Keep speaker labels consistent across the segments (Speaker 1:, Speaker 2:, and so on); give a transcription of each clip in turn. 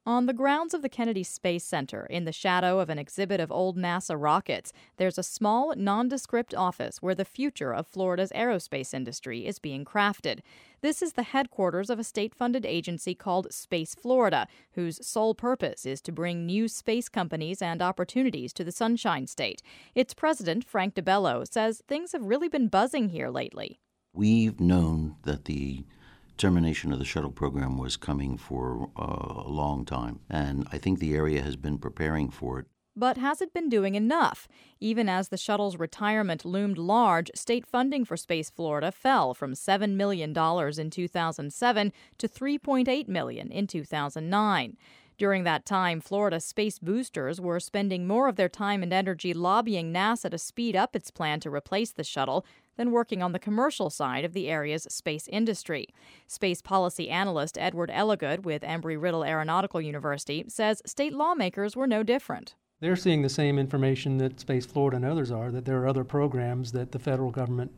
Speaker 1: On the grounds of the Kennedy Space Center, in the shadow of an exhibit of old NASA rockets, there's a small, nondescript office where the future of Florida's aerospace industry is being crafted. This is the headquarters of a state-funded agency called Space Florida, whose sole purpose is to bring new space companies and opportunities to the Sunshine State. Its president, Frank DeBello, says things have really been buzzing here lately.
Speaker 2: We've known that the termination of the shuttle program was coming for a long time, and I think the area has been preparing for it.
Speaker 1: But has it been doing enough? Even as the shuttle's retirement loomed large, state funding for Space Florida fell from $7 million in 2007 to $3.8 million in 2009. During that time, Florida space boosters were spending more of their time and energy lobbying NASA to speed up its plan to replace the shuttle than working on the commercial side of the area's space industry. Space policy analyst Edward Elligood with Embry-Riddle Aeronautical University says state lawmakers were no different.
Speaker 3: They're seeing the same information that Space Florida and others are, that there are other programs that the federal government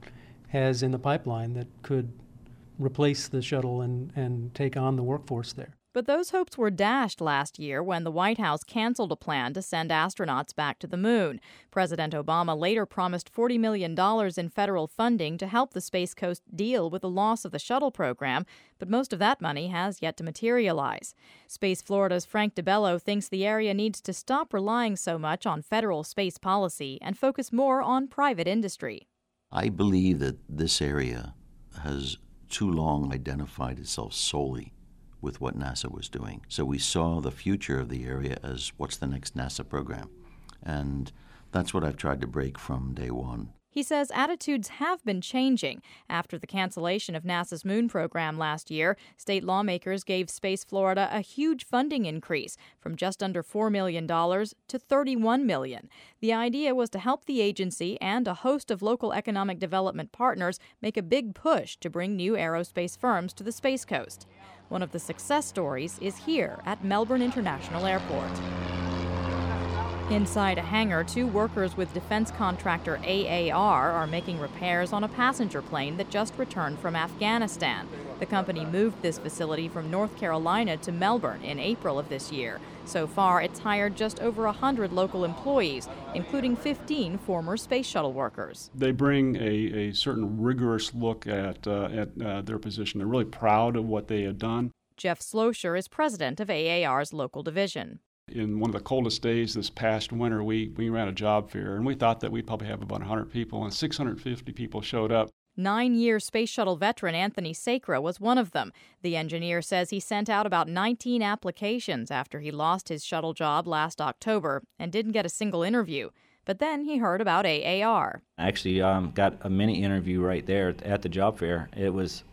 Speaker 3: has in the pipeline that could replace the shuttle and take on the workforce there.
Speaker 1: But those hopes were dashed last year when the White House canceled a plan to send astronauts back to the moon. President Obama later promised $40 million in federal funding to help the Space Coast deal with the loss of the shuttle program, but most of that money has yet to materialize. Space Florida's Frank DeBello thinks the area needs to stop relying so much on federal space policy and focus more on private industry.
Speaker 2: I believe that this area has too long identified itself solely with what NASA was doing. So we saw the future of the area as what's the next NASA program. And that's what I've tried to break from day one.
Speaker 1: He says attitudes have been changing. After the cancellation of NASA's moon program last year, state lawmakers gave Space Florida a huge funding increase from just under $4 million to $31 million. The idea was to help the agency and a host of local economic development partners make a big push to bring new aerospace firms to the Space Coast. One of the success stories is here at Melbourne International Airport. Inside a hangar, two workers with defense contractor AAR are making repairs on a passenger plane that just returned from Afghanistan. The company moved this facility from North Carolina to Melbourne in April of this year. So far, it's hired just over 100 local employees, including 15 former space shuttle workers.
Speaker 4: They bring a certain rigorous look at their position. They're really proud of what they had done.
Speaker 1: Jeff Slosher is president of AAR's local division.
Speaker 4: In one of the coldest days this past winter, we ran a job fair, and we thought that we'd probably have about 100 people, and 650 people showed up.
Speaker 1: 9-year space shuttle veteran Anthony Sacra was one of them. The engineer says he sent out about 19 applications after he lost his shuttle job last October and didn't get a single interview. But then he heard about AAR.
Speaker 5: I actually got a mini interview right there at the job fair. It was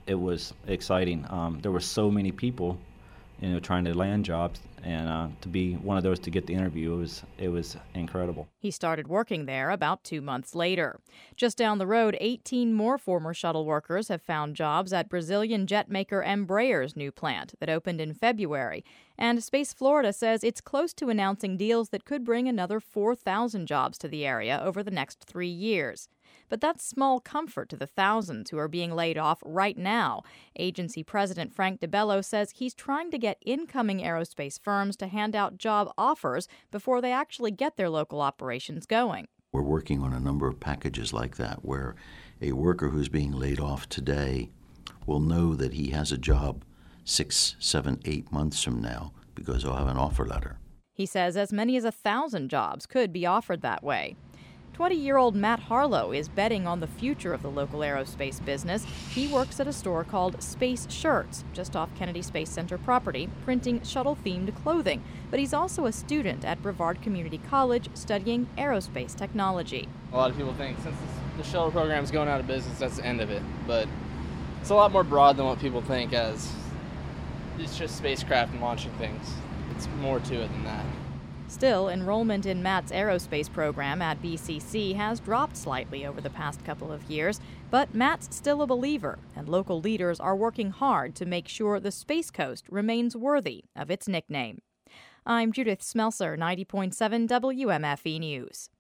Speaker 5: exciting. There were so many people, trying to land jobs, and to be one of those to get the interview, it was incredible.
Speaker 1: He started working there about 2 months later. Just down the road, 18 more former shuttle workers have found jobs at Brazilian jet maker Embraer's new plant that opened in February. And Space Florida says it's close to announcing deals that could bring another 4,000 jobs to the area over the next 3 years. But that's small comfort to the thousands who are being laid off right now. Agency President Frank DeBello says he's trying to get incoming aerospace firms to hand out job offers before they actually get their local operations going.
Speaker 2: We're working on a number of packages like that where a worker who's being laid off today will know that he has a job 6, 7, 8 months from now because he'll have an offer letter.
Speaker 1: He says as many as 1,000 jobs could be offered that way. 20-year-old Matt Harlow is betting on the future of the local aerospace business. He works at a store called Space Shirts, just off Kennedy Space Center property, printing shuttle-themed clothing. But he's also a student at Brevard Community College studying aerospace technology.
Speaker 6: A lot of people think since the shuttle program is going out of business, that's the end of it. But it's a lot more broad than what people think, as it's just spacecraft and launching things. It's more to it than that.
Speaker 1: Still, enrollment in Matt's aerospace program at BCC has dropped slightly over the past couple of years, but Matt's still a believer, and local leaders are working hard to make sure the Space Coast remains worthy of its nickname. I'm Judith Smelser, 90.7 WMFE News.